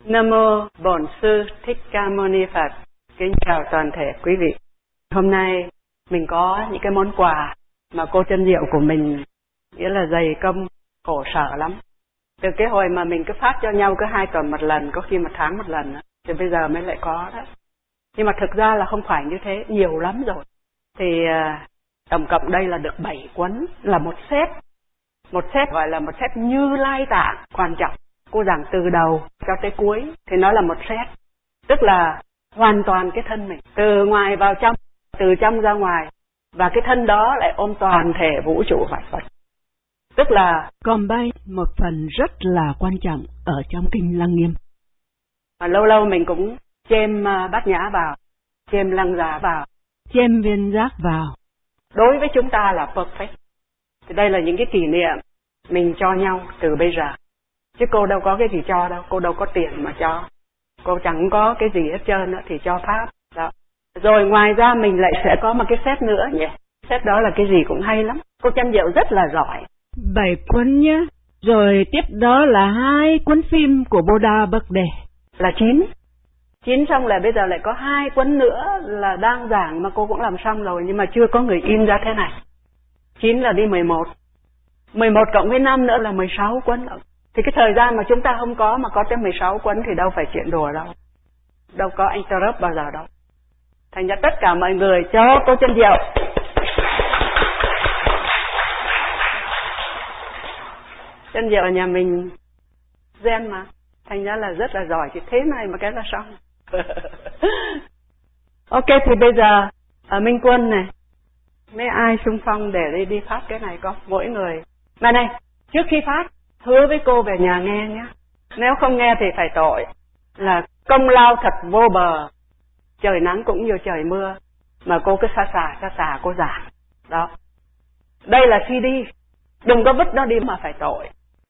Nam mô Bổn Sư Thích Ca Mâu Ni Phật. Kính chào toàn thể quý vị. Hôm nay mình có những cái món quà mà cô Chân Diệu của mình nghĩa là dày công khổ sở lắm. Từ cái hồi mà mình cứ phát cho nhau cứ 2 tuần một lần, có khi 1 tháng một lần, thì bây giờ mới lại có đó. Nhưng mà thực ra là không phải như thế, nhiều lắm rồi. Thì tổng cộng đây là được 7 cuốn, là một set. Một set gọi là một set Như Lai Tạng quan trọng. Cô giảng từ đầu cho tới cuối thì nó là một set. Tức là hoàn toàn cái thân mình, từ ngoài vào trong, từ trong ra ngoài. Và cái thân đó lại ôm toàn thể vũ trụ vạn vật. Tức là combine một phần rất là quan trọng ở trong Kinh Lăng Nghiêm. Mà lâu lâu mình cũng chêm Bát Nhã vào, chêm Lăng Giá vào, chêm Viên Giác vào. Đối với chúng ta là perfect. Thì đây là những cái kỷ niệm mình cho nhau từ bây giờ. Chứ cô đâu có cái gì cho đâu, cô đâu có tiền mà cho. Cô chẳng có cái gì hết trơn nữa thì cho Pháp. Đó. Rồi ngoài ra mình lại sẽ có một cái set nữa nhỉ. Set đó là cái gì cũng hay lắm. Cô Chân Diệu rất là giỏi. 7 cuốn nhé. Rồi tiếp đó là 2 cuốn phim của Bồ-Đà Bậc Đề. Là 9. 9 xong là bây giờ lại có 2 cuốn nữa là đang giảng mà cô cũng làm xong rồi nhưng mà chưa có người in ra thế này. 9 là đi 11. 11 cộng với 5 nữa là 16 cuốn. Thì cái thời gian mà chúng ta không có mà có tới 16 cuốn thì đâu phải chuyện đùa đâu. Đâu có interrupt bao giờ đâu. Thành ra tất cả mọi người cho cô Chân Diệu. Chân Diệu ở nhà mình gen mà. Thành ra là rất là giỏi. Chỉ thế này mà cái là xong. Ok thì bây giờ ở Minh Quân này. Mấy ai xung phong để đi phát cái này không? Mỗi người. Mà này, trước khi phát, hứa với cô về nhà nghe nhé. Nếu không nghe thì phải tội. Là công lao thật vô bờ. Trời nắng cũng như trời mưa. Mà cô cứ xa xả cô giảng. Đó. Đây là CD. Đừng có vứt nó đi mà phải tội.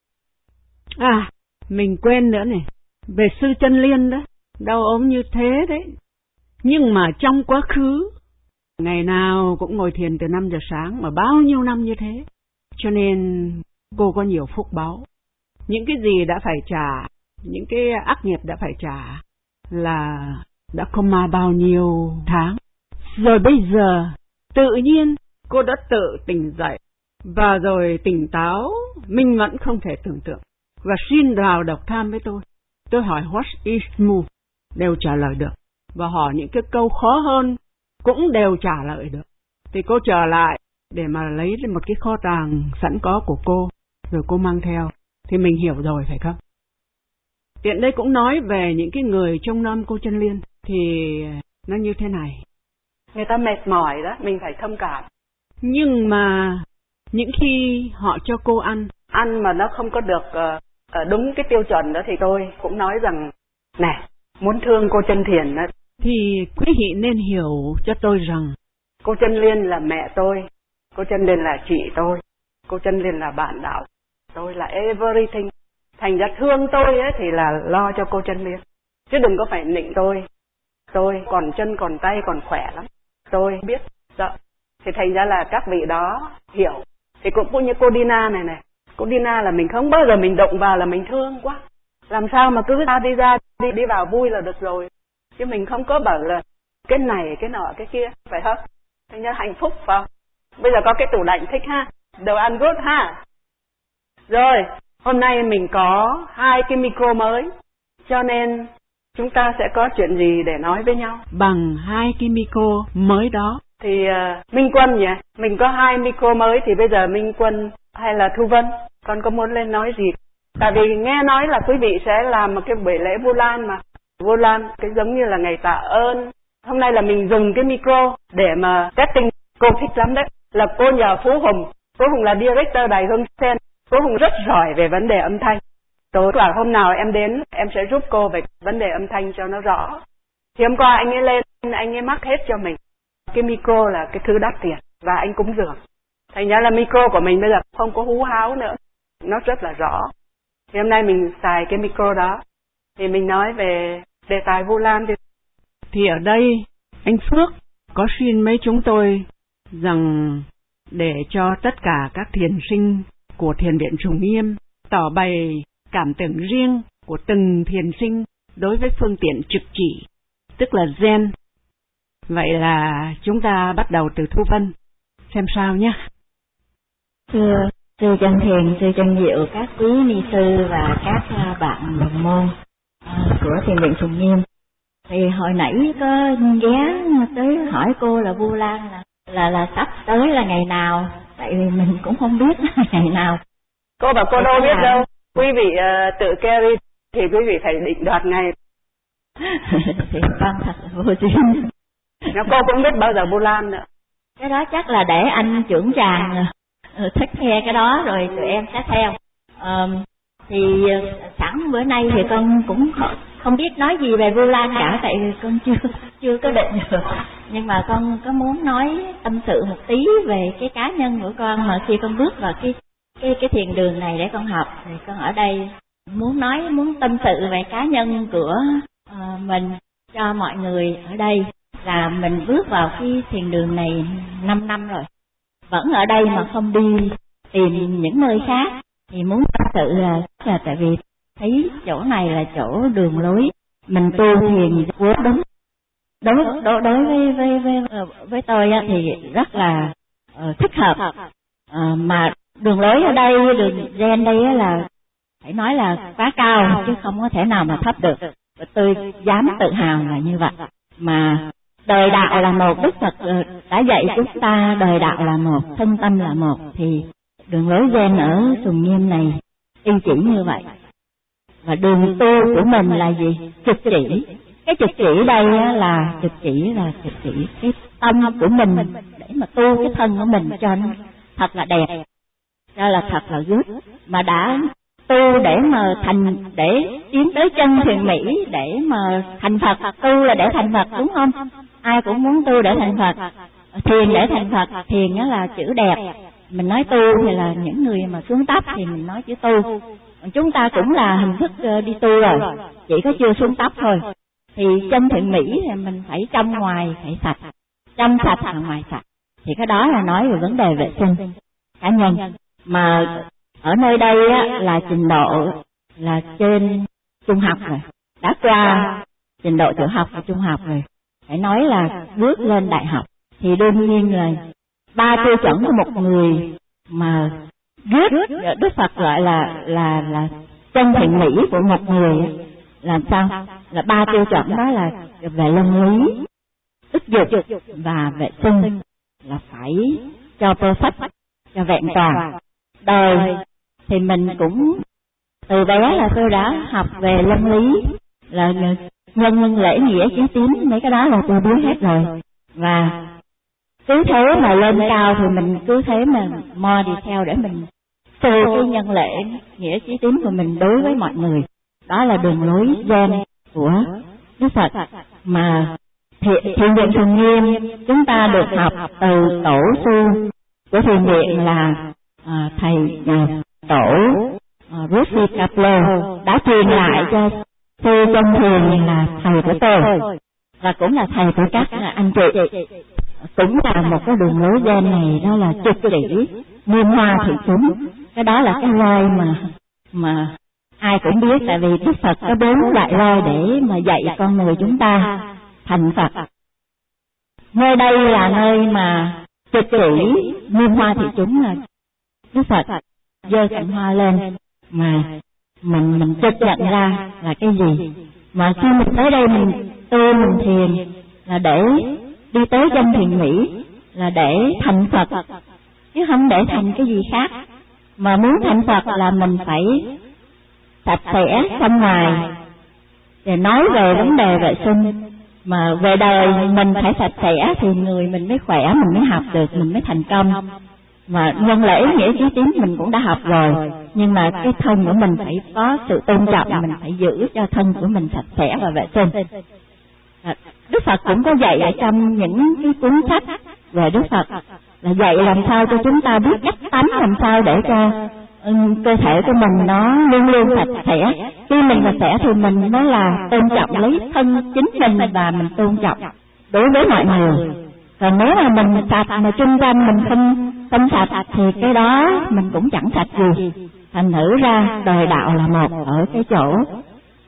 À, mình quên nữa này. Về Sư Chân Liên đó. Đau ốm như thế đấy. Nhưng mà trong quá khứ, ngày nào cũng ngồi thiền từ 5 giờ sáng mà bao nhiêu năm như thế. Cho nên cô có nhiều phúc báu. Những cái gì đã phải trả, những cái ác nghiệp đã phải trả là đã coma bao nhiêu tháng. Rồi bây giờ tự nhiên cô đã tự tỉnh dậy và rồi tỉnh táo, minh mẫn không thể tưởng tượng. Và xin vào độc tham với tôi. Tôi hỏi what is move đều trả lời được. Và hỏi những cái câu khó hơn cũng đều trả lời được. Thì cô trở lại để mà lấy một cái kho tàng sẵn có của cô, rồi cô mang theo. Thì mình hiểu rồi phải không? Tiện đây cũng nói về những cái người trong năm cô Chân Liên. Thì nó như thế này. Người ta mệt mỏi đó, mình phải thông cảm. Nhưng mà những khi họ cho cô ăn mà nó không có được đúng cái tiêu chuẩn đó thì tôi cũng nói rằng này, muốn thương cô Chân Thiền đó, thì quý vị nên hiểu cho tôi rằng cô Chân Liên là mẹ tôi, cô Chân Liên là chị tôi, cô Chân Liên là bạn đạo, tôi là everything. Thành ra thương tôi ấy thì là lo cho cô Chân Liên, chứ đừng có phải nịnh tôi. Tôi còn chân còn tay còn khỏe lắm, tôi biết đó. Thì thành ra là các vị đó hiểu. Thì cũng như cô Dina này, cô Dina là mình không bao giờ mình động vào là mình thương quá. Làm sao mà cứ đi vào vui là được rồi. Chứ mình không có bảo là cái này, cái nọ, cái kia, phải không? Thành ra hạnh phúc phải không? Bây giờ có cái tủ lạnh thích ha, đồ ăn good ha. Rồi, hôm nay mình có 2 cái micro mới, cho nên chúng ta sẽ có chuyện gì để nói với nhau. Bằng 2 cái micro mới đó. Thì Minh Quân nhỉ, mình có 2 micro mới thì bây giờ Minh Quân hay là Thu Vân, con có muốn lên nói gì? Tại vì nghe nói là quý vị sẽ làm một cái buổi lễ Vu Lan mà. Vu Lan, cái giống như là ngày tạ ơn. Hôm nay là mình dùng cái micro để mà testing, cô thích lắm đấy. Là cô nhờ Phú Hùng, Phú Hùng là director Đài Hương Sen. Phú Hùng rất giỏi về vấn đề âm thanh. Tối là hôm nào em đến, em sẽ giúp cô về vấn đề âm thanh cho nó rõ. Thì hôm qua anh ấy lên, anh ấy mắc hết cho mình. Cái micro là cái thứ đắt tiền và anh cúng dường. Thành ra là micro của mình bây giờ không có hú háo nữa. Nó rất là rõ. Thì hôm nay mình xài cái micro đó. Thì mình nói về đề tài Vu Lan. Thì ở đây anh Phước có xin mấy chúng tôi rằng để cho tất cả các thiền sinh của Thiền viện Trùng Nghiêm tỏ bày cảm tưởng riêng của từng thiền sinh đối với phương tiện trực chỉ, tức là gen. Vậy là chúng ta bắt đầu từ Thu Vân, xem sao nhé. Thưa sư Chân Thiền, sư Chân Diệu, các quý ni sư và các bạn đồng môn của Thiền viện Sùng Nghiêm, thì hồi nãy có ghé tới hỏi cô là Vu Lan là sắp tới là ngày nào, tại vì mình cũng không biết ngày nào. Cô bảo cô đâu biết đâu, quý vị tự carry thì quý vị phải định đoạt ngày. Thì con thật vô duyên. Nếu cô cũng biết bao giờ Vu Lan nữa. Cái đó chắc là để anh trưởng tràng thích nghe cái đó rồi tụi em sẽ theo. Thì sẵn bữa nay thì con cũng không biết nói gì về Vu Lan cả, tại vì con chưa có định được. Nhưng mà con có muốn nói tâm sự một tí về cái cá nhân của con, mà khi con bước vào cái thiền đường này để con học, thì con ở đây muốn tâm sự về cá nhân của mình cho mọi người ở đây. Là mình bước vào cái thiền đường này 5 năm rồi, vẫn ở đây mà không đi tìm những nơi khác, thì muốn tâm sự là tại vì thấy chỗ này là chỗ đường lối mình tu thiền của đúng. Đối với tôi thì rất là thích hợp, mà đường lối ở đây, đường gen đây là phải nói là quá cao chứ không có thể nào mà thấp được. Tôi dám tự hào là như vậy. Mà đời đạo là một, Đức Phật đã dạy chúng ta đời đạo là một, thân tâm là một, thì đường lối gen ở Sùng Nghiêm này y chỉ như vậy. Và đường tu của mình là gì? Trực chỉ. Cái trực chỉ đây là trực chỉ cái tâm của mình để mà tu cái thân của mình cho nó thật là đẹp, cho là thật là good. Mà đã tu để mà để tiến tới chân thiền mỹ, để mà thành Phật. Tu là để thành Phật, đúng không? Ai cũng muốn tu để thành Phật. Thiền để thành Phật, thiền đó là chữ đẹp. Mình nói tu thì là những người mà xuống tấp thì mình nói chữ tu. Chúng ta cũng là hình thức đi tu rồi, chỉ có chưa xuống tấp thôi. Thì chân thiện mỹ thì mình phải trong ngoài phải sạch, trong sạch và ngoài sạch. Thì cái đó là nói về vấn đề vệ sinh cá nhân. Mà ở nơi đây là trình độ là trên trung học rồi, đã qua trình độ tiểu học và trung học rồi, phải nói là bước lên đại học. Thì đương nhiên là 3 tiêu chuẩn của một người mà Đức Phật gọi là chân thiện mỹ của một người làm sao? Là 3 tiêu chuẩn, đó là về luân lý, đức dục và vệ sinh, là phải cho perfect, cho vẹn toàn. Đời thì mình cũng từ bé là tôi đã học về luân lý, là nhân lễ nghĩa chí tín, mấy cái đó là tôi biết hết rồi. Và cứ thế mà lên cao thì mình cứ thế mà mo đi theo để mình tu cái nhân lễ nghĩa chí tín của mình đối với mọi người. Đó là đường lối gen của Đức Phật. Mà Thiền viện Sùng Nghiêm chúng ta được học từ tổ sư của thiền viện là thầy tổ Rusi Kaplo đã truyền lại cho sư Chân Thiền là thầy của tôi và cũng là thầy của các anh chị. Cũng là một cái đường lối gen này, đó là trực chỉ Nghiêm Hoa Thị Chúng. Cái đó là cái roi mà ai cũng biết, tại vì Đức Phật có 4 loại roi để mà dạy con người chúng ta thành Phật. Nơi đây là nơi mà trực chỉ Nghiêm Hoa Thị Chúng, là Đức Phật giơ cành hoa lên mà mình trực nhận ra là cái gì. Mà khi mình tới đây mình tu mình thiền là để đi tới chân thiền mỹ, là để thành Phật, chứ không để thành cái gì khác. Mà muốn thành Phật là mình phải sạch sẽ trong ngoài. Để nói về vấn đề vệ sinh, mà về đời mình phải sạch sẽ thì người mình mới khỏe, mình mới học được, mình mới thành công. Mà nhân lễ nghĩa chí tín mình cũng đã học rồi, nhưng mà cái thân của mình phải có sự tôn trọng, mình phải giữ cho thân của mình sạch sẽ và vệ sinh. Đức Phật cũng có dạy ở trong những cái cuốn sách về Đức Phật, là dạy làm sao cho chúng ta biết cách tánh, làm sao để cho cơ thể của mình nó luôn luôn sạch sẽ. Khi mình sạch sẽ thì mình mới là tôn trọng lấy thân chính mình và mình tôn trọng đối với mọi người. Còn nếu mà mình sạch mà chung quanh mình không sạch thì cái đó mình cũng chẳng sạch gì. Thành thử ra đời đạo là một ở cái chỗ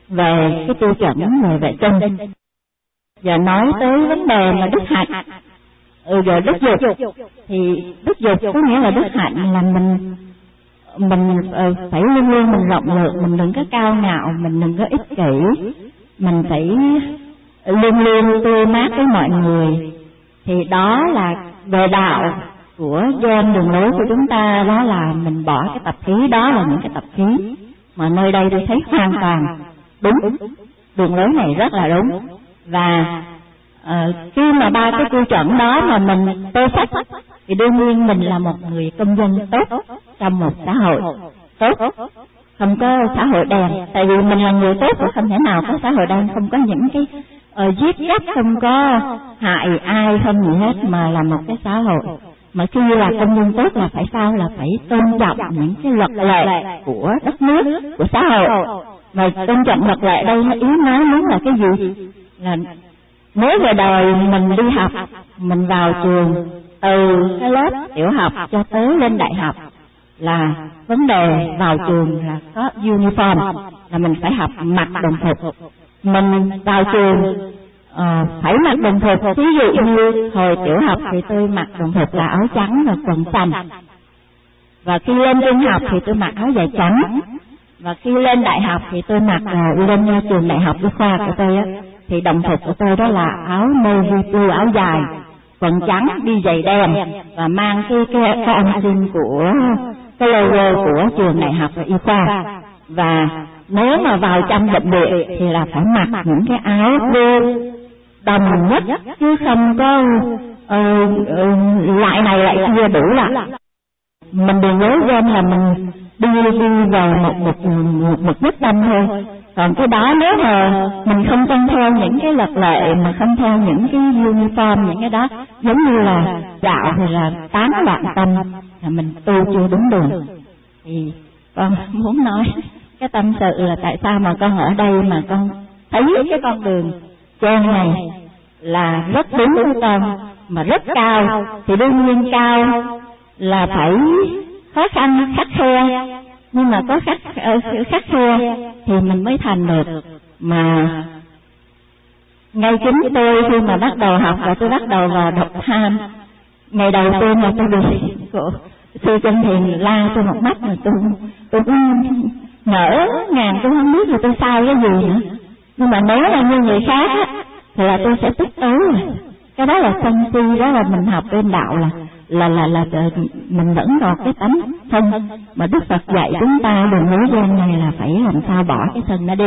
về cái tiêu chuẩn về vệ sinh. Giờ nói tới vấn đề mà đức hạnh, rồi đức dục, thì đức dục có nghĩa là đức hạnh là mình phải luôn luôn mình rộng lượng, mình đừng có cao ngạo, mình đừng có ích kỷ, mình phải luôn luôn tươi mát với mọi người. Thì đó là về đạo của gen đường lối của chúng ta, đó là mình bỏ cái tập khí, đó là những cái tập khí mà nơi đây tôi thấy hoàn toàn đúng, đường lối này rất là đúng. Và khi mà ba cái tiêu chuẩn đó mà mình tô sách thì đương nhiên mình là một người công dân tốt trong một xã hội tốt, không có xã hội đen. Tại vì mình là người tốt và không thể nào có xã hội đen, không có những cái giết chóc, không có hại ai, không gì hết, mà là một cái xã hội mà khi là công dân tốt là phải sao, là phải tôn trọng những cái luật lệ của đất nước, của xã hội. Và tôn trọng luật lệ đây nó ý nói muốn là cái gì, là nếu về đời mình đi học, mình vào trường từ cái lớp tiểu học cho tới lên đại học, là vấn đề vào trường là có uniform, là mình phải học mặc đồng phục. Mình vào trường phải mặc đồng phục, ví dụ như hồi tiểu học thì tôi mặc đồng phục là áo trắng và quần xanh, và khi lên trung học thì tôi mặc áo dài trắng, và khi lên đại học thì tôi mặc lên trường đại học y khoa của tôi á, thì đồng phục của tôi đó là áo navy blue, áo dài, quần trắng, đi giày đen và mang cái áo xin của cái logo của trường đại học y khoa. Và nếu mà vào trong bệnh viện thì là phải mặc những cái áo blue đồng nhất, chứ không có loại này lại kia đủ lại. Mình đừng nhớ quên là mình đi vào một quyết tâm thôi. Còn cái đó nếu mà mình không tuân theo những cái luật lệ, mà không theo những cái uniform, những cái đó giống như là đạo thì là tán loạn tâm, là mình tu chưa đúng đường. Thì con muốn nói cái tâm sự là tại sao mà con ở đây mà con thấy cái con đường trên này là rất đúng với con, mà rất cao. Thì đương nhiên cao là phải khó khăn khắt khe, nhưng mà có khắt khe thì mình mới thành được. Mà ngay chính tôi khi mà bắt đầu học và tôi bắt đầu vào đọc tham, ngày đầu tiên là tôi bị sư Chân Thiền la tôi một mắt, mà tôi cũng ngỡ ngàng, tôi không biết là tôi sai cái gì nữa. Nhưng mà nếu là như người khác á, thì là tôi sẽ tức tối rồi. Cái đó là sân si, đó là mình học bên đạo là mình vẫn còn cái tánh thân mà Đức Phật dạy chúng ta đường lối gian này là phải làm sao bỏ cái thân nó đi.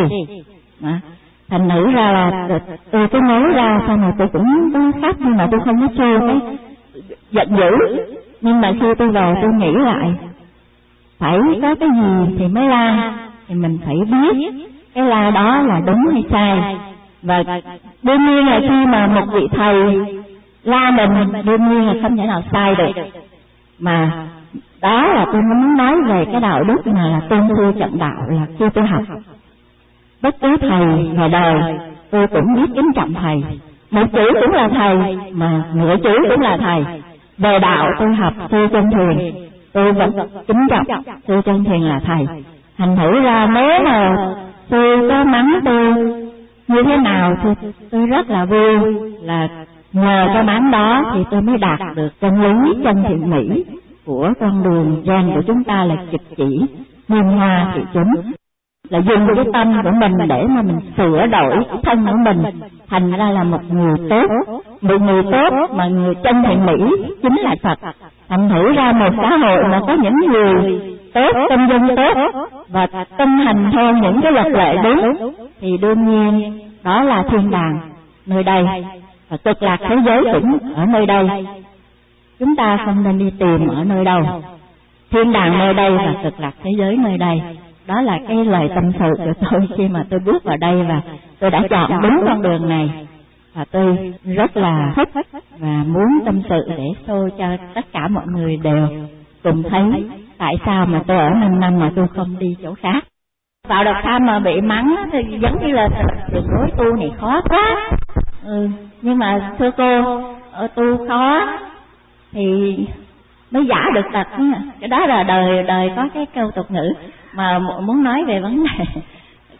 Thành nữ ra là tôi cái nói ra sau này tôi cũng có khóc, nhưng mà tôi không có chê cái giận dữ. Nhưng mà khi tôi vào tôi nghĩ lại, phải có cái gì thì mới la, thì mình phải biết cái la đó là đúng hay sai. Và đương nhiên là khi mà một vị thầy la mình, đương nhiên là không thể nào sai được. Mà đó là tôi muốn nói về cái đạo đức mà là tôn sư trọng đạo. Là khi tôi học bất cứ thầy ngoài đời, tôi cũng biết kính trọng thầy. Một chữ cũng là thầy, mà nửa chữ cũng là thầy. Về đạo tôi học sư Chân Thiền, tôi vẫn kính trọng sư Chân Thiền là thầy. Thành thử ra nếu mà sư có mắng tôi như thế nào thì tôi rất là vui, là nhờ cái mắng đó thì tôi mới đạt được chân lý chân thiện mỹ của con đường gian của chúng ta, là trực chỉ muôn hoa thị chúng, là dùng cái tâm của mình để mà mình sửa đổi cái thân của mình thành ra là một người tốt. Một người tốt mà người chân thiện mỹ chính là Phật. Thành thử ra một xã hội mà có những người tốt, công dân tốt và tuân hành theo những cái luật lệ đúng, thì đương nhiên đó là thiên đàng nơi đây, và cực lạc thế giới cũng ở nơi đây. Chúng ta không nên đi tìm ở nơi đâu. Thiên đàng nơi đây và cực lạc thế giới nơi đây. Đó là cái lời tâm sự của tôi khi mà tôi bước vào đây, và tôi đã chọn đúng con đường này. Và tôi rất là thích và muốn tâm sự để show cho tất cả mọi người đều cùng thấy tại sao mà tôi ở 5 năm mà tôi không đi chỗ khác. Vào độc tham mà bị mắng thì giống như là đường lối tu này khó quá. Nhưng mà thưa cô, tu khó thì mới giả được tật. Cái đó là đời có cái câu tục ngữ mà muốn nói về vấn đề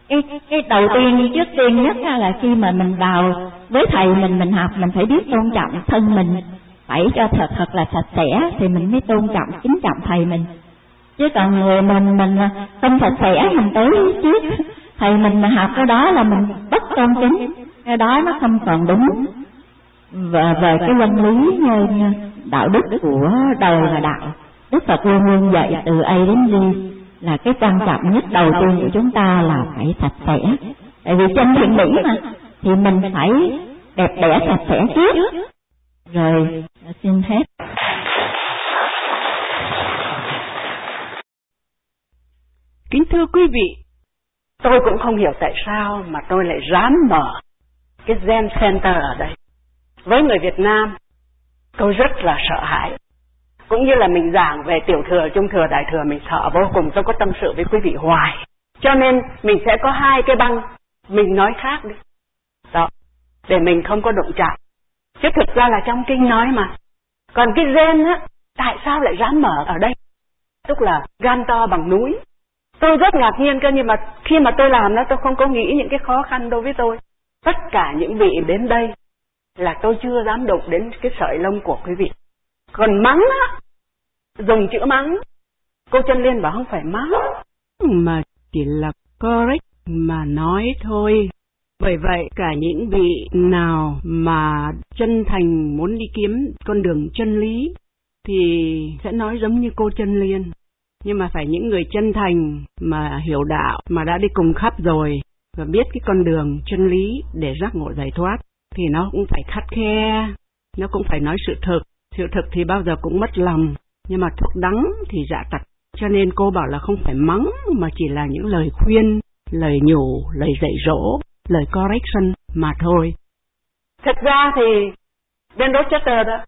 Cái đầu tiên, trước tiên nhất là khi mà mình vào với thầy mình học, mình phải biết tôn trọng thân mình, phải cho thật là sạch sẽ thì mình mới tôn trọng, kính trọng thầy mình. Chứ còn người mình không sạch sẽ, mình tới trước thầy mình mà học cái đó là mình bất tôn kính, cái đó nó không còn đúng về cái luân lý đạo đức của đời và đạo. Đức Phật luôn luôn dạy từ A đến Z là cái quan trọng nhất đầu tiên của chúng ta là phải sạch sẽ. Tại vì trong thiện mỹ mà, thì mình phải đẹp đẽ sạch sẽ trước. Rồi, xin hết. Kính thưa quý vị, tôi cũng không hiểu tại sao mà tôi lại dám mở cái Zen Center ở đây. Với người Việt Nam, tôi rất là sợ hãi. Cũng như là mình giảng về tiểu thừa, trung thừa, đại thừa, mình sợ vô cùng. Tôi có tâm sự với quý vị hoài. Cho nên mình sẽ có hai cái băng, mình nói khác đi. Đó, để mình không có đụng chạm. Chứ thực ra là trong kinh nói mà. Còn cái Zen á, tại sao lại dám mở ở đây? Tức là gan to bằng núi. Tôi rất ngạc nhiên cơ, nhưng mà khi mà tôi làm đó, tôi không có nghĩ những cái khó khăn đối với tôi. Tất cả những vị đến đây là tôi chưa dám đụng đến cái sợi lông của quý vị. Còn mắng á, dùng chữ mắng, cô Chân Liên bảo không phải mắng, mà chỉ là correct mà nói thôi. Bởi vậy cả những vị nào mà chân thành muốn đi kiếm con đường chân lý thì sẽ nói giống như cô Chân Liên. Nhưng mà phải những người chân thành mà hiểu đạo, mà đã đi cùng khắp rồi và biết cái con đường chân lý để giác ngộ giải thoát, thì nó cũng phải khắt khe, nó cũng phải nói sự thực. Sự thực thì bao giờ cũng mất lòng, nhưng mà thuốc đắng thì dạ tặc. Cho nên cô bảo là không phải mắng, mà chỉ là những lời khuyên, lời nhủ, lời dạy dỗ, lời correction mà thôi. Thực ra thì bên Rochester đó,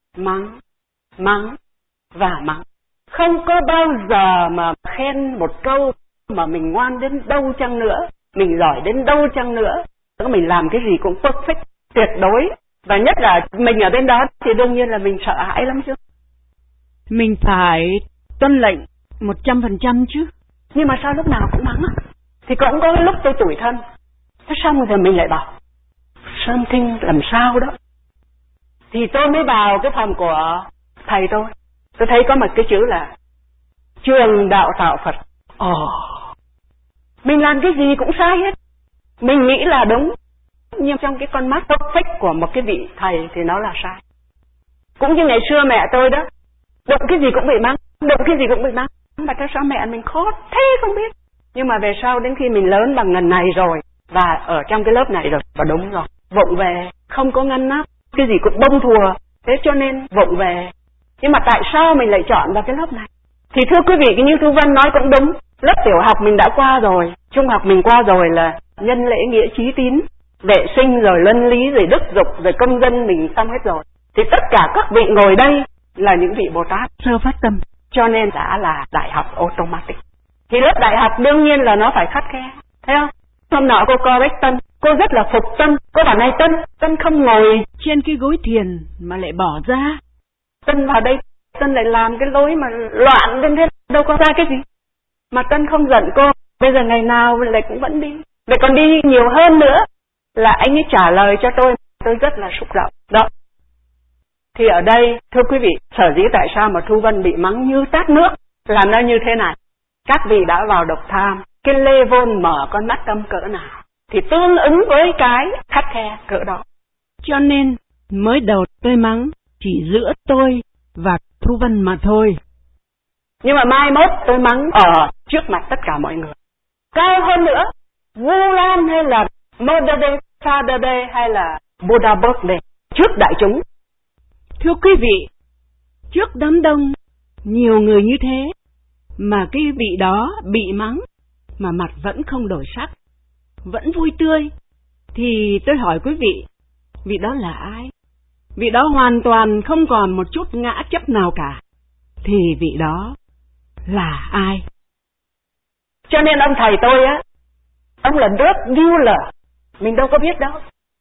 mắng và mắng. Không có bao giờ mà khen một câu mà mình ngoan đến đâu chăng nữa, mình giỏi đến đâu chăng nữa, mình làm cái gì cũng perfect, tuyệt đối. Và nhất là mình ở bên đó thì đương nhiên là mình sợ hãi lắm chứ. Mình phải tuân lệnh 100% chứ. Nhưng mà sao lúc nào cũng mắng á? Thì cũng có lúc tôi tủi thân. Thế xong rồi mình lại bảo something làm sao đó. Thì tôi mới vào cái phòng của thầy tôi. Tôi thấy có một cái chữ là Trường Đạo Tạo Phật. Mình làm cái gì cũng sai hết. Mình nghĩ là đúng, nhưng trong cái con mắt perfect của một cái vị thầy thì nó là sai. Cũng như ngày xưa mẹ tôi đó, đụng cái gì cũng bị mắng, đụng cái gì cũng bị mắng. Mà tại sao mẹ mình khó thế không biết. Nhưng mà về sau đến khi mình lớn bằng ngần này rồi, và ở trong cái lớp này rồi, và đúng rồi, vụng về, không có ngăn nắp, cái gì cũng bông thùa, thế cho nên vụng về. Nhưng mà tại sao mình lại chọn vào cái lớp này? Thì thưa quý vị, như Thu Vân nói cũng đúng. Lớp tiểu học mình đã qua rồi, trung học mình qua rồi là nhân lễ nghĩa trí tín, vệ sinh rồi luân lý rồi đức dục rồi công dân mình xong hết rồi. Thì tất cả các vị ngồi đây là những vị Bồ Tát sơ phát tâm, cho nên đã là đại học automatic. Thì lớp đại học đương nhiên là nó phải khắt khe, thấy không? Hôm nọ cô correct Tân, cô rất là phục Tân. Cô bảo này Tân không ngồi trên cái gối thiền mà lại bỏ ra. Tân vào đây, Tân lại làm cái lối mà loạn lên thế, đâu có ra cái gì. Mà Tân không giận cô, bây giờ ngày nào lại cũng vẫn đi. Vậy còn đi nhiều hơn nữa là anh ấy trả lời cho tôi rất là xúc động. Đó. Thì ở đây, thưa quý vị, sở dĩ tại sao mà Thu Vân bị mắng như tát nước là nó như thế này. Các vị đã vào độc tham, cái level mở con mắt tâm cỡ nào thì tương ứng với cái khắt khe cỡ đó. Cho nên mới đầu tôi mắng chỉ giữa tôi và Thu Vân mà thôi. Nhưng mà mai mốt tôi mắng ở trước mặt tất cả mọi người. Cao hơn nữa, Vu Lan hay là Mother Day, Father Day hay là Buddha Birthday, trước đại chúng. Thưa quý vị, trước đám đông, nhiều người như thế, mà cái vị đó bị mắng, mà mặt vẫn không đổi sắc, vẫn vui tươi, thì tôi hỏi quý vị, vị đó là ai? Vị đó hoàn toàn không còn một chút ngã chấp nào cả, thì vị đó là ai? Cho nên ông thầy tôi á, ông là drug dealer, mình đâu có biết đâu.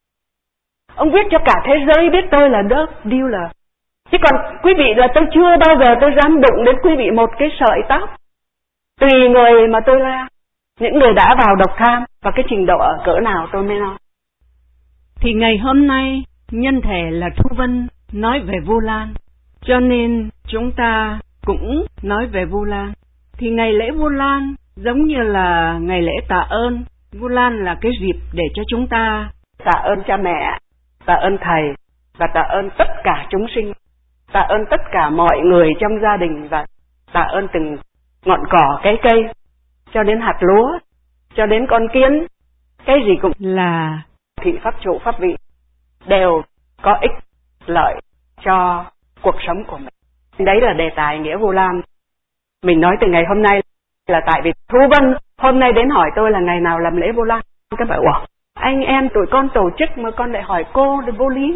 Ông viết cho cả thế giới biết tôi là drug dealer. Chứ còn quý vị là tôi chưa bao giờ tôi dám đụng đến quý vị một cái sợi tóc. Tùy người mà tôi la. Những người đã vào độc tham, và cái trình độ ở cỡ nào tôi mới nói. Thì ngày hôm nay nhân thể là Thu Vân nói về Vu Lan, cho nên chúng ta cũng nói về Vu Lan. Thì ngày lễ Vu Lan giống như là ngày lễ tạ ơn. Vu Lan là cái dịp để cho chúng ta tạ ơn cha mẹ, tạ ơn thầy và tạ ơn tất cả chúng sinh, tạ ơn tất cả mọi người trong gia đình và tạ ơn từng ngọn cỏ, cái cây, cho đến hạt lúa, cho đến con kiến, cái gì cũng là thị pháp chủ pháp vị đều có ích lợi cho cuộc sống của mình. Đấy là đề tài nghĩa Vu Lan. Mình nói từ ngày hôm nay là tại vì Thu Vân hôm nay đến hỏi tôi là ngày nào làm lễ Vu Lan. Các bạn bảo anh em tụi con tổ chức mà con lại hỏi cô thì vô lý.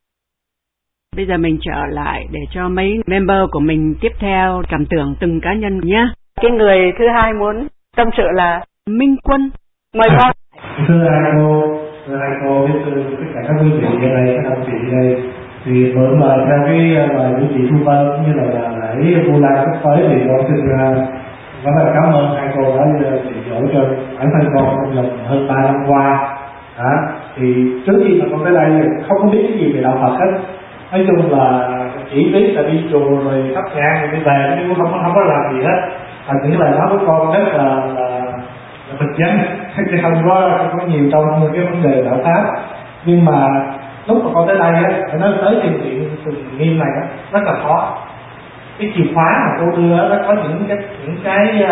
Bây giờ mình trở lại để cho mấy member của mình tiếp theo cảm tưởng từng cá nhân nhé. Cái người thứ hai muốn tâm sự là Minh Quân. Mời con. Thưa hai cô, thưa tất cả các quý vị ở đây, các anh chị ở đây, thì mượn lời theo cái lời của chị Thu Vân cũng như là lễ Vu Lan sắp tới thì con xin rất là cảm ơn hai cô đã dạy dỗ cho bản thân con trong vòng hơn 3 năm qua. Thì trước khi mà con tới đây không có biết cái gì về đạo Phật hết, nói chung là chỉ biết là đi chùa rồi thắp nhang rồi đi về, nhưng không có làm gì hết. Những lời nói của con rất là thực dân, chứ không có nhiều trong cái vấn đề đạo pháp. Nhưng mà lúc mà con tới đây á, phải nói tới thiền viện Thường Nghiêm này á, rất là khó. Cái chìa khóa mà cô đưa nó có những cái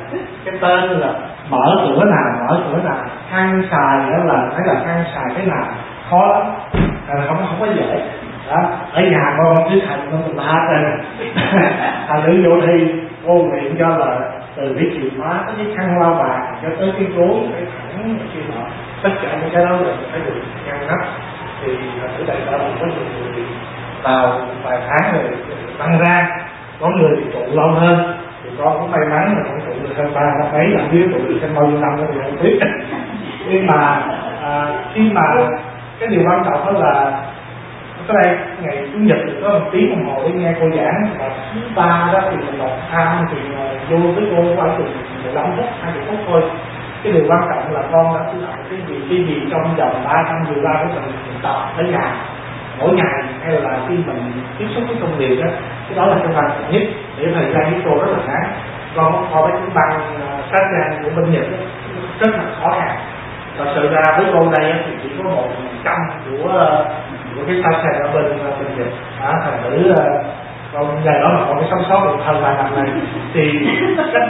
tên là mở cửa nào, khăn xài đó là phải là khăn xài thế nào, khó lắm, không có dễ. Đó, ở nhà con cứ thành con la trên, thành nữ vô thi cô nguyện cho là từ cái chìa khóa tới cái khăn lau bàn cho tới cái gối, cái thẳng kia nọ, tất cả những cái đó là phải được ngăn nắp. Thì ở đây đã có nhiều người vào vài tháng rồi tăng ra, có người thì trụ lâu hơn, thì con cũng may mắn là con trụ được hơn 3 năm mấy, là biết trụ được thêm bao nhiêu năm nữa thì không biết. Nhưng mà khi mà cái điều quan trọng đó là cái đây ngày chủ nhật thì có 1 tiếng đồng hồ để nghe cô giảng, và thứ ba đó thì mình đọc tham thì vô với cô khoảng chừng 15 phút 20 phút thôi. Cái điều quan trọng là con đã làm cái gì trong vòng 3 năm vừa qua của mình tập ở nhà mỗi ngày, hay là khi mình tiếp xúc với công việc đó, cái đó là cái quan trọng nhất. Để thời gian với cô rất là ngắn, con có mấy cái băng sách giang của bên Nhật rất là khó khăn. Thật sự ra với cô đây thì chỉ có 1% của cái sao sàn ở bên Nhật. Thành thử con nhờ đó mà con cái sống sót được hơn 3 năm này. Thì cách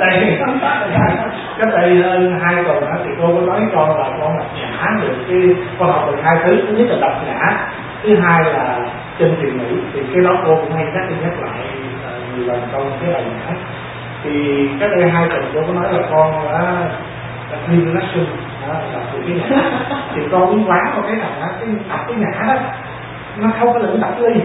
đây hơn 2 tuần thì cô có nói con là con đọc nhã được con học được 2 thứ. Thứ nhất là đọc nhã, thứ hai là chân thiền mỹ. Thì cái đó cô cũng hay nhắc lại nhiều lần trong cái bài nhã. Thì cách đây 2 tuần cô có nói là con đã đọc liên lesson, đọc được cái nhã. Thì con cũng quán con cái rằng cái đọc cái nhã đó nó không có lẫn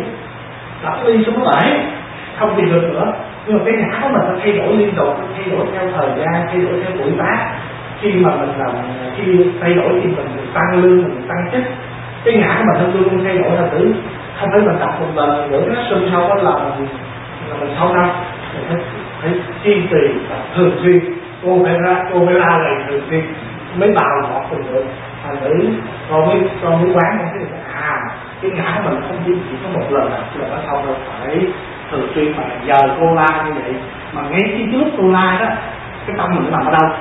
đọc ly xuống lại không tìm được nữa. Nhưng mà cái nhã của mình nó thay đổi liên tục, thay đổi theo thời gian, thay đổi theo buổi tác. Khi mà mình khi thay đổi thì mình tăng lương, mình tăng chức. Cái nhã của mình luôn luôn thay đổi, là tử không phải mình đọc một lần nữa nó xuân sau đó là mình 6 năm. Mình phải kiên trì thường xuyên. Cô phải la lầy thường xuyên mới bào ngọt từng được. Thành thử con mới quán con thấy được cái ngã của mình không chỉ có một lần là nó xong rồi, phải thường xuyên mà giờ cô la như vậy. Mà ngay khi lúc cô la đó, cái tâm mình nằm ở đâu?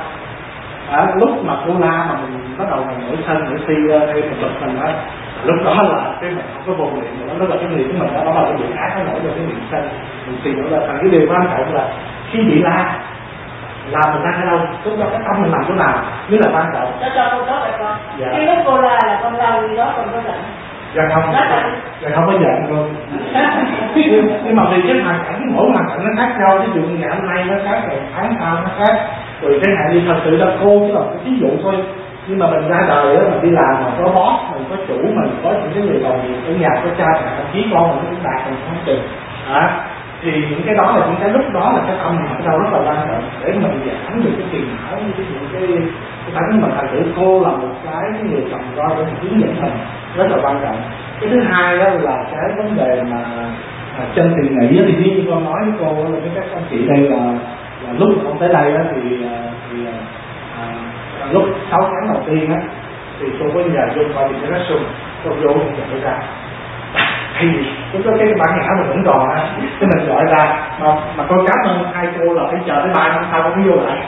Lúc mà cô la mà mình bắt đầu mình nổi sân nổi si hay mình bực mình đó, lúc đó là cái mình không có vô nguyện nữa, đó là cái người của mình đó là cái việc ác nó nổi lên cái niệm sân mình si nổi lên. Thành cái điều quan trọng là khi bị la làm mình đang ở đâu, lúc đó cái tâm mình nằm chỗ nào mới là quan trọng. Cho con tốt lại con. Dạ. Khi lúc cô la là con la gì đó con có giận? Dạ không có giận luôn. Nhưng mà vì cái hoàn cảnh, mỗi hoàn cảnh nó khác nhau. Ví dụ như ngày hôm nay nó khác, rồi tháng sau nó khác, rồi cái này đi thật sự là cô chứ là cái ví dụ thôi. Nhưng mà mình ra đời đó, mình đi làm mà có boss, mình có chủ, mình có những cái người đồng nghiệp ở nhà, có cha mẹ, thậm chí con mình cũng đạt mình không chừng. Thì những cái đó là những cái lúc đó là cái tâm mình ở đâu rất là quan trọng để mình giảm được cái phiền não, những cái tánh mình. Thành thử cô là một cái người chồng coi để mình hướng dẫn mình rất là quan trọng. Cái thứ hai đó là cái vấn đề mà chân thiền nghĩ thì như con nói với cô là với các anh chị đây là lúc con tới đây đó thì lúc 6 tháng đầu tiên á thì tôi có nhờ vô coi những cái resume, tôi vô thì nhận ra thì lúc đó cái bản nhã mình vẫn còn á, cái mình gọi ra mà tôi cảm ơn hai cô là phải chờ tới 3 năm sau mới vô lại.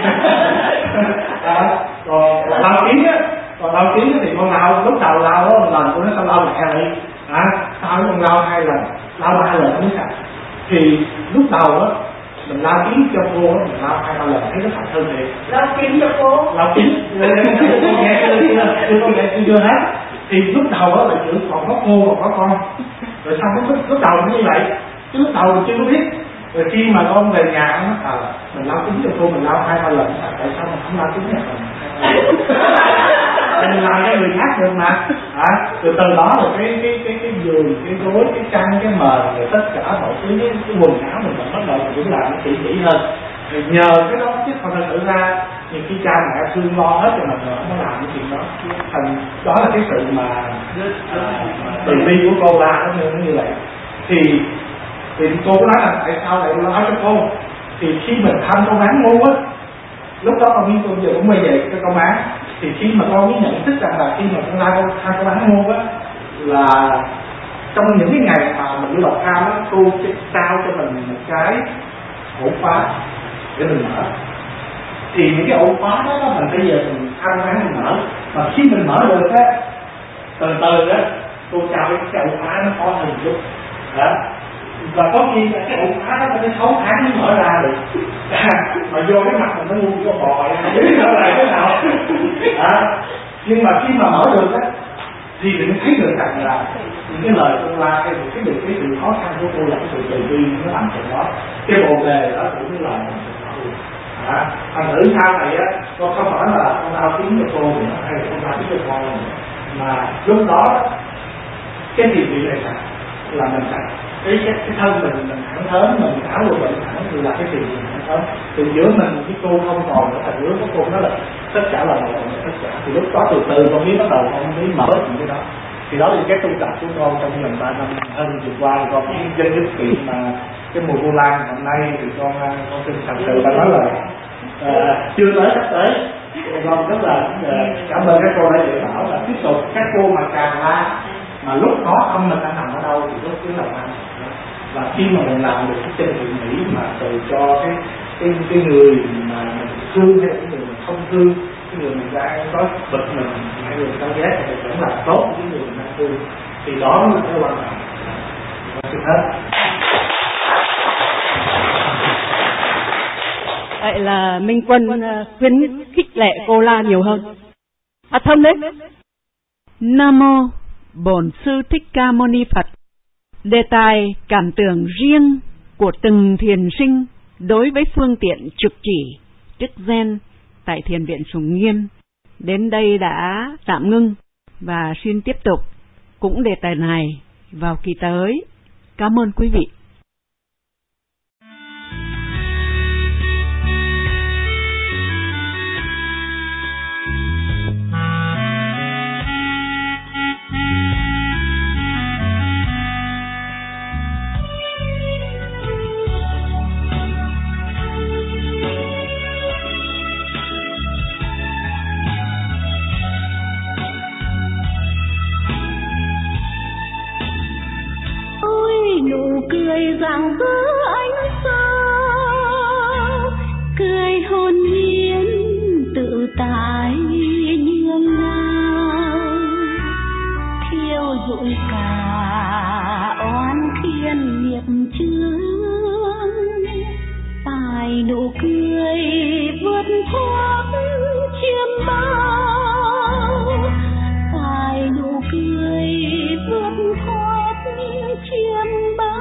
Còn lao kiến á, thì con lao lúc đầu lao đó một lần tôi nói sao lao mẹ vậy, sao con lao 2 lần, lao 3 lần không sao. Thì lúc đầu á mình lao kiến cho cô á, mình lao 2-3 lần thấy rất là thân thiện. Lao kiến cho cô. Lao kiến, con nghe chưa hết. Thì lúc đầu đó là chữ còn có cô còn có con, rồi xong lúc đầu như vậy, chứ lúc đầu mình chưa có biết. Rồi khi mà con về nhà nó nói mình lao kính cho cô, mình lao 2-3 lần, tại sao mình không lao kính cho mình làm cho người khác được mà. Rồi từ đó là cái giường, cái gối, cái chăn, cái mền, rồi tất cả mọi thứ cái quần áo mình bắt đầu mình cũng làm nó tỉ mỉ hơn. Rồi nhờ cái đó chứ không thật sự ra nhiều khi cha mẹ thương lo hết cho mình rồi không có làm cái chuyện đó. Thành đó là cái sự mà từ bi của cô La nó như vậy. Thì cô có nói là tại sao lại lo cho cô. Thì khi mình thăm con bán ngu á, lúc đó con biết tôi giờ cũng quay về cái con bán. Thì khi mà con mới nhận thức rằng là khi mà con La thăm con bán ngu á, là trong những cái ngày mà mình đi đọc tham á, cô sẽ trao cho mình một cái ổ khóa để mình mở. Thì những cái ổ khóa đó mình bây giờ mình tham bán mình mở, mà khi mình mở được á, từ từ á cô chào cái ổ khóa nó khó hơn một chút đó. Và có khi cái ổ khóa đó phải 6 tháng mới mở ra được. Mà vô cái mặt mình nó ngu vô bò vậy, không biết nó lại thế nào. Nhưng mà khi mà mở được á thì mình thấy được rằng là những cái lời cô La hay một cái sự khó khăn của cô là cái sự từ bi nó nằm trong đó, cái bồ đề đó cũng như là thành thử sau này á, con không phải là con lao tiếng cho cô nữa hay là con lao tiếng cho con nữa, mà lúc đó cái thiền vị này sạch là mình sạch cái thân mình thẳng thớm, mình tháo vô bệnh thẳng là cái thiền vị thẳng thớm. Từ giữa mình với cô không còn nữa, thành giữa của cô đó là tất cả là một tất cả. Thì lúc đó từ từ con biết bắt đầu con mới mở những cái đó. Thì đó là cái tu tập của con trong gần 3 năm hơn vừa qua. Thì con cũng dân nhất kiện mà cái mùa Vu Lan hôm nay thì con xin thật sự ta nói là chưa tới sắp tới. Con rất là cảm ơn các cô đã dạy bảo là tiếp tục các cô mà càng la mà lúc khó tâm mình đang nằm ở đâu thì lúc cứ làm ăn. Và khi mà mình làm được cái chân thiện mỹ mà từ cho cái người mà mình thương hay là cái người mình không thương, cái người mình đang có bực mình hay người ta ghét thì vẫn làm tốt với người mình đang thương, thì đó là cái quan trọng. Xin hết. Vậy là Minh Quân khuyến khích lệ cô La nhiều hơn. Thơm đấy. Nam mô Bổn Sư Thích Ca Mâu Ni Phật. Đề tài cảm tưởng riêng của từng thiền sinh đối với phương tiện trực chỉ, tức Zen tại Thiền viện Sùng Nghiêm đến đây đã tạm ngưng và xin tiếp tục cũng đề tài này vào kỳ tới. Cảm ơn quý vị. Cười rạng rỡ ánh sao, cười hồn nhiên tự tại nhường nào, thiêu dụi cả oan khiên nghiệp chướng, tài nụ cười vượt thoát chiêm bao, tài nụ cười vượt thoát chiêm bao.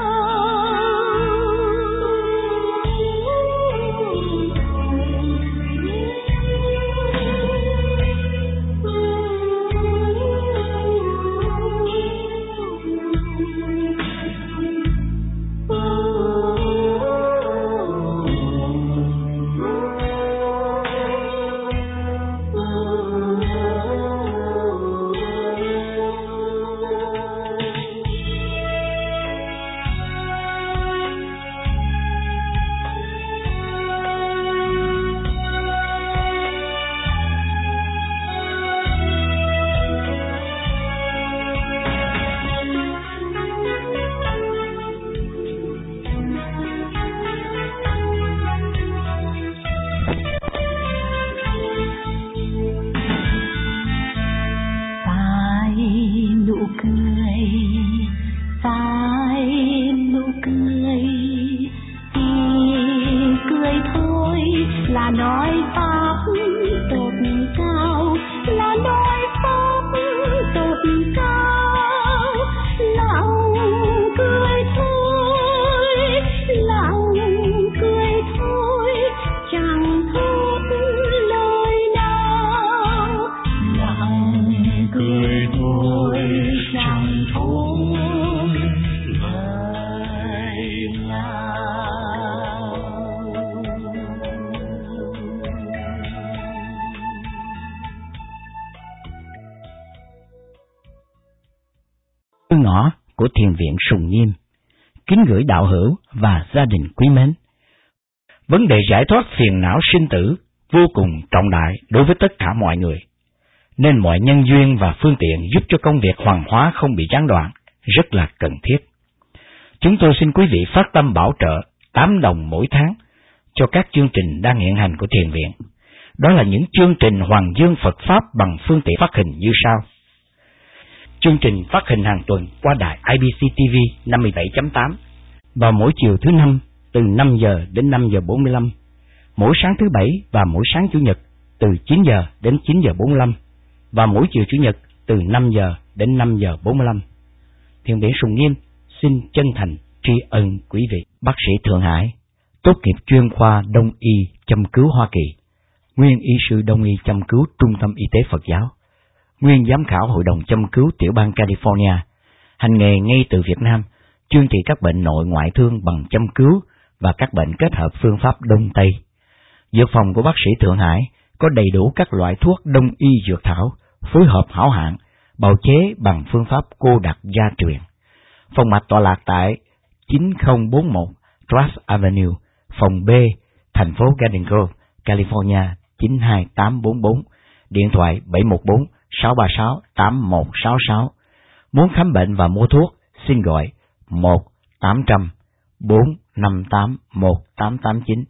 thư ngõ của Thiền viện Sùng Nghiêm. Kính gửi đạo hữu và gia đình quý mến. Vấn đề giải thoát phiền não sinh tử vô cùng trọng đại đối với tất cả mọi người, nên mọi nhân duyên và phương tiện giúp cho công việc hoàn hóa không bị gián đoạn rất là cần thiết. Chúng tôi xin quý vị phát tâm bảo trợ 8 đồng mỗi tháng cho các chương trình đang hiện hành của Thiền viện. Đó là những chương trình Hoàng Dương Phật Pháp bằng phương tiện phát hình như sau. Chương trình phát hình hàng tuần qua đài IBC TV 57.8 vào mỗi chiều thứ Năm từ 5 giờ đến 5 giờ 45, mỗi sáng thứ Bảy và mỗi sáng Chủ nhật từ 9 giờ đến 9 giờ 45, và mỗi chiều Chủ nhật từ 5 giờ đến 5 giờ 45. Thiền viện Sùng Nghiêm xin chân thành tri ân quý vị. Bác sĩ Thượng Hải, tốt nghiệp chuyên khoa Đông y châm cứu Hoa Kỳ, nguyên y sư Đông y châm cứu Trung tâm Y tế Phật giáo, nguyên giám khảo Hội đồng châm cứu tiểu bang California, hành nghề ngay từ Việt Nam, chuyên trị các bệnh nội ngoại thương bằng châm cứu và các bệnh kết hợp phương pháp Đông Tây. Dược phòng của bác sĩ Thượng Hải có đầy đủ các loại thuốc Đông y dược thảo, phối hợp hảo hạng, bào chế bằng phương pháp cô đặc gia truyền. Phòng mạch tọa lạc tại 9041 Trask Avenue, phòng B, thành phố Garden Grove, California 92844, điện thoại 714-636-8166. Muốn khám bệnh và mua thuốc, xin gọi 1-800-458-1889,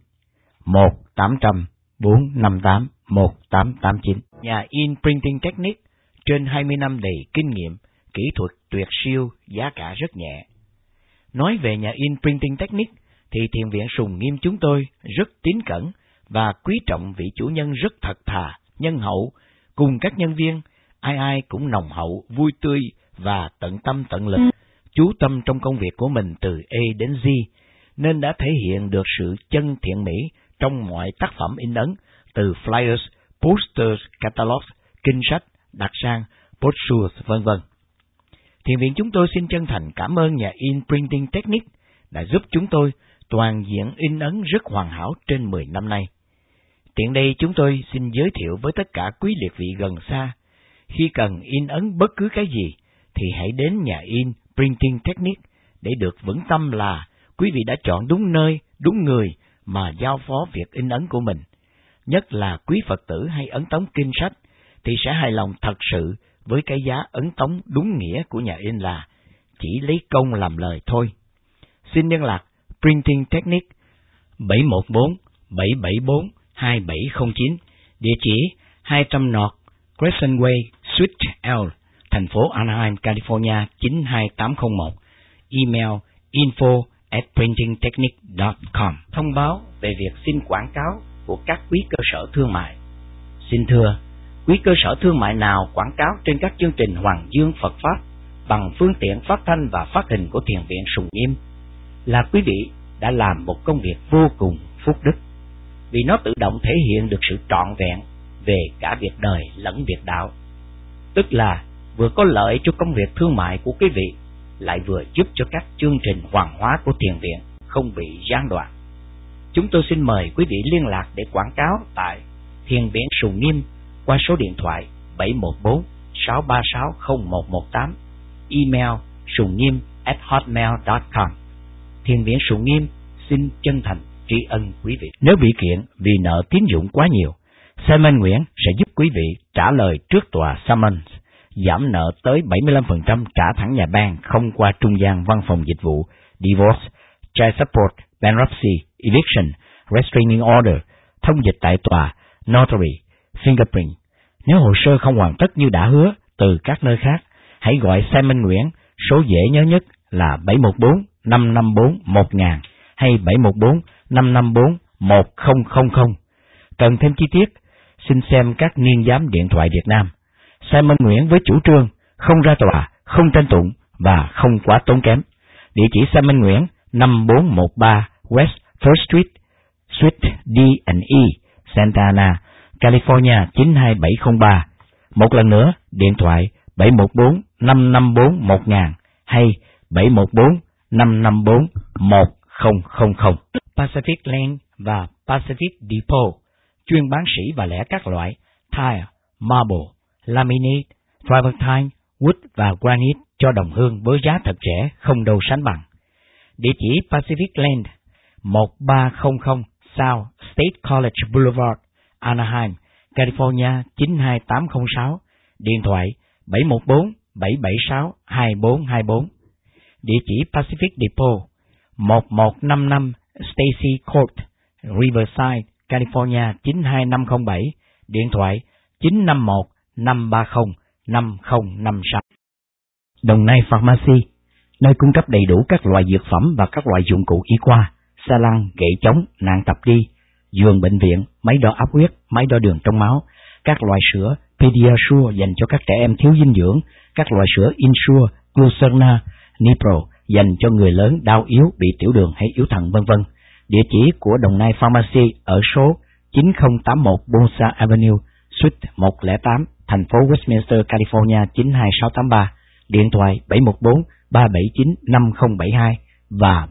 1-800-458-1889. Nhà in Printing Technique, trên 20 năm đầy kinh nghiệm, kỹ thuật tuyệt siêu, giá cả rất nhẹ. Nói về nhà in Printing Technique, thì Thiền viện Sùng Nghiêm chúng tôi rất tín cẩn và quý trọng vị chủ nhân rất thật thà, nhân hậu, cùng các nhân viên, ai ai cũng nồng hậu, vui tươi và tận tâm tận lực, chú tâm trong công việc của mình từ A đến Z, nên đã thể hiện được sự chân thiện mỹ trong mọi tác phẩm in ấn, từ flyers, posters, catalogs, kinh sách, đặc sang, brochures, v.v. Thiền viện chúng tôi xin chân thành cảm ơn nhà in Printing Technique đã giúp chúng tôi toàn diện in ấn rất hoàn hảo trên 10 năm nay. Tiện đây chúng tôi xin giới thiệu với tất cả quý liệt vị gần xa, khi cần in ấn bất cứ cái gì thì hãy đến nhà in Printing Technique để được vững tâm là quý vị đã chọn đúng nơi, đúng người mà giao phó việc in ấn của mình. Nhất là quý Phật tử hay ấn tống kinh sách thì sẽ hài lòng thật sự với cái giá ấn tống đúng nghĩa của nhà in là chỉ lấy công làm lời thôi. Xin liên lạc Printing Technique 714-774-2709, địa chỉ 200 North Crescent Way, Suite L, thành phố Anaheim, California 92801, email info@printingtechnique.com. Thông báo về việc xin quảng cáo của các quý cơ sở thương mại. Xin thưa, quý cơ sở thương mại nào quảng cáo trên các chương trình Hoàng Dương Phật Pháp bằng phương tiện phát thanh và phát hình của Thiền viện Sùng Nghiêm là quý vị đã làm một công việc vô cùng phúc đức, vì nó tự động thể hiện được sự trọn vẹn về cả việc đời lẫn việc đạo, tức là vừa có lợi cho công việc thương mại của quý vị, lại vừa giúp cho các chương trình hoàng hóa của Thiền viện không bị gián đoạn. Chúng tôi xin mời quý vị liên lạc để quảng cáo tại Thiền viện Sùng Nghiêm qua số điện thoại 714-636-0118, email sungniem@hotmail.com. Thiền viện Sùng Nghiêm xin chân thành tri ân quý vị. Nếu bị kiện vì nợ tín dụng quá nhiều, Simon Nguyễn sẽ giúp quý vị trả lời trước tòa summons, giảm nợ tới 75% trả thẳng nhà bang không qua trung gian văn phòng dịch vụ Divorce, Child Support, Bankruptcy, Eviction, Restraining Order, thông dịch tại tòa, Notary, Fingerprint. Nếu hồ sơ không hoàn tất như đã hứa từ các nơi khác, hãy gọi Simon Nguyễn, số dễ nhớ nhất là 714-554-1000 hay 714-554-1000. Cần thêm chi tiết, xin xem các niên giám điện thoại Việt Nam. Simon Nguyễn với chủ trương không ra tòa, không tranh tụng và không quá tốn kém. Địa chỉ Simon Nguyễn 5413 West First Street, Suite D&E, Santa Ana, California 92703. Một lần nữa, điện thoại 714-554-1000 hay 714-554-1000. Pacific Lane và Pacific Depot chuyên bán sỉ và lẻ các loại tile, marble, laminate, travertine, wood và granite cho đồng hương với giá thật rẻ, không đâu sánh bằng. Địa chỉ Pacific Land, 1300 South State College Boulevard, Anaheim, California 92806, điện thoại 714-776-2424. Địa chỉ Pacific Depot, 1155 Stacy Court, Riverside, California 92507, điện thoại 951-530-5056. Đồng Nai Pharmacy, nơi cung cấp đầy đủ các loại dược phẩm và các loại dụng cụ y khoa, xa lăng, gậy chống, nạn tập đi, giường bệnh viện, máy đo áp huyết, máy đo đường trong máu, các loại sữa Pediasure dành cho các trẻ em thiếu dinh dưỡng, các loại sữa Ensure, Glucerna, Nipro dành cho người lớn đau yếu, bị tiểu đường hay yếu thận vân vân. Địa chỉ của Đồng Nai Pharmacy ở số 9081 Bonsa Avenue, Suite 108, thành phố Westminster, California 92683, điện thoại 714-379-5072 và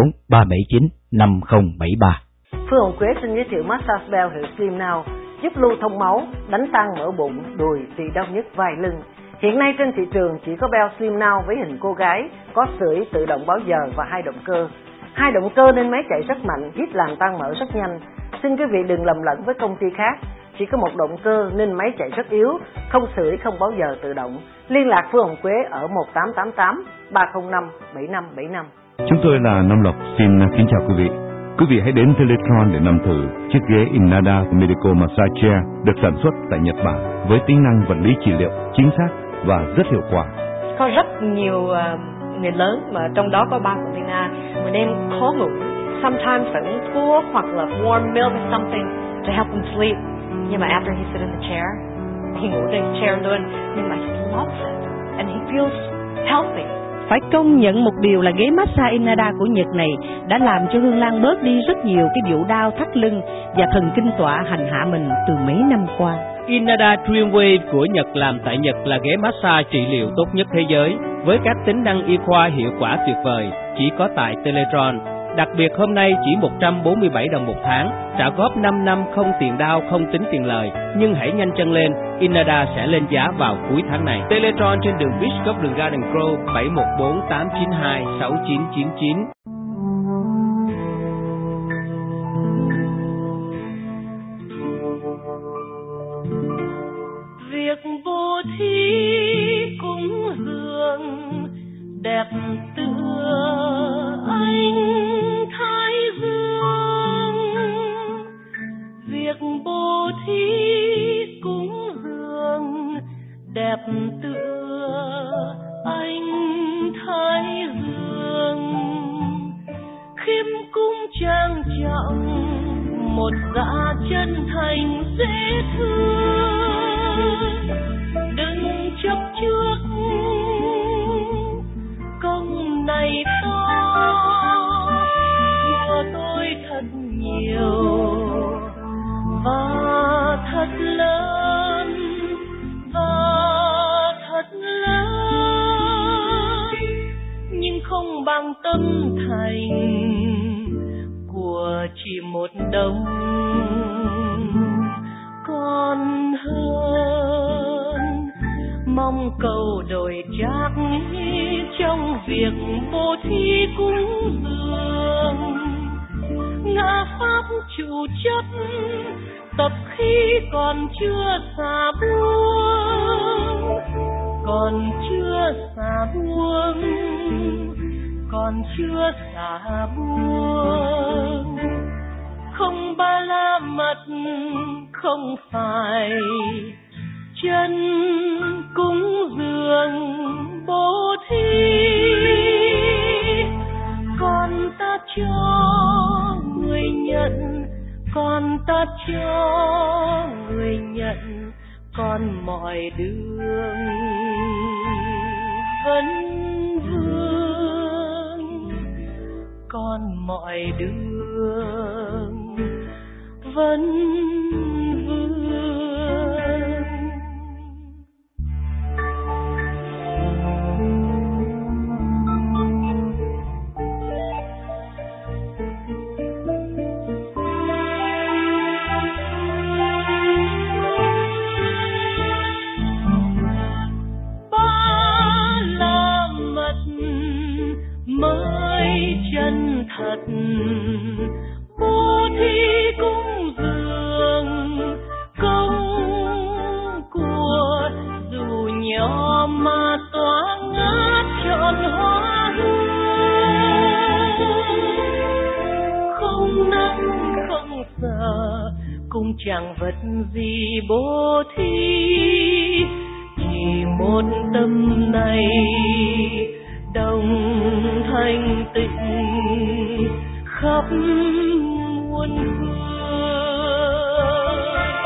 714-379-5073. Phương Hồng Quế xin giới thiệu massage bell hiệu Slim Now, giúp lưu thông máu, đánh tan mỡ bụng, đùi, trị đau nhức vai lưng. Hiện nay trên thị trường chỉ có bell Slim Now với hình cô gái, có sưởi, tự động báo giờ và 2 động cơ. 2 động cơ nên máy chạy rất mạnh, giúp làm tan mỡ rất nhanh. Xin quý vị đừng lầm lẫn với công ty khác, chỉ có 1 động cơ nên máy chạy rất yếu, không sưởi, không báo giờ tự động. Liên lạc Phương Hồng Quế ở 1888 305 7575. Chúng tôi là Nam Lộc, xin kính chào quý vị. Quý vị hãy đến Teletron để nằm thử chiếc ghế Innada Medical Massage Chair được sản xuất tại Nhật Bản với tính năng vật lý trị liệu chính xác và rất hiệu quả. Có rất nhiều người lớn mà trong đó có ba của Vina, một đêm khó ngủ, sometimes phải uống thuốc hoặc là warm milk or something to help him sleep. Nhưng mà after he sit in the chair, he ngủ trên chair luôn, nhưng mà he loves it and he feels healthy. Phải công nhận một điều là ghế massage Innada của Nhật này đã làm cho Hương Lan bớt đi rất nhiều cái vụ đau thắt lưng và thần kinh tọa hành hạ mình từ mấy năm qua. Innada Dreamwave của Nhật làm tại Nhật là ghế massage trị liệu tốt nhất thế giới với các tính năng y khoa hiệu quả tuyệt vời, chỉ có tại Teletron. Đặc biệt hôm nay chỉ 147 đồng một tháng, trả góp 5 năm không tiền đau, không tính tiền lời. Nhưng hãy nhanh chân lên, Innada sẽ lên giá vào cuối tháng này. Teletron trên đường Beach góc đường Garden Grove, 714-892-6999. Việc vô thí cúng dường đẹp tựa anh Thái Dương. Việc bố thí cúng dường đẹp tựa anh Thái Dương. Khiêm cung trang trọng một dạ chân thành dễ thương. Đừng chấp trước công này to, của tôi thật nhiều và thật lớn, và thật lớn, nhưng không bằng tâm thành của chỉ một đồng. Còn hơn mong cầu đổi trác trong việc bố thí cúng dường. Ngã pháp chủ chấp tập khi còn chưa xả buông, còn chưa xả buông, còn chưa xả buông. Không ba la mật, không phải chân cúng dường bố thí. Còn ta cho người nhận, còn ta cho người nhận, còn mọi đường vẫn vương, còn mọi đường vẫn vương. thật, bố thí cúng dường công của, dù nhỏ mà tỏa ngát trọn hoa hương. Không nắng không sợ cũng chẳng vật gì bố thí, chỉ một tâm này đồng thanh tịnh khắp muôn phương.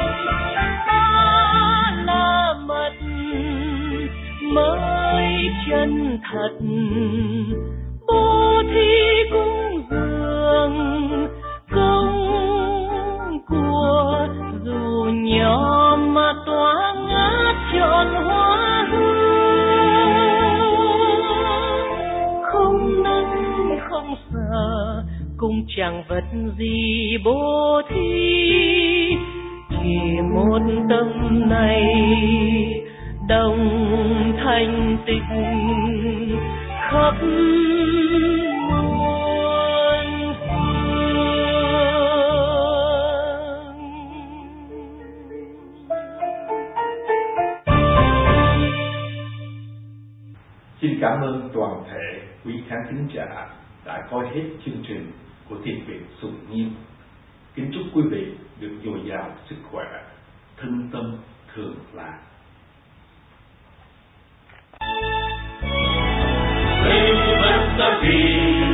Ta là mật mới chân thật, bố thí cúng dường công của, dù nhỏ mà tỏa ngát trọn hoa hương. Không nắng không sợ cũng chẳng vật gì bố thí, chỉ một tâm này đồng thanh tịnh khắp muôn phương. Xin cảm ơn toàn thể quý khán thính giả đã coi hết chương trình của Thiền viện Sùng Nhiên. Kính chúc quý vị được dồi dào sức khỏe, thân tâm thường lạc. Vem,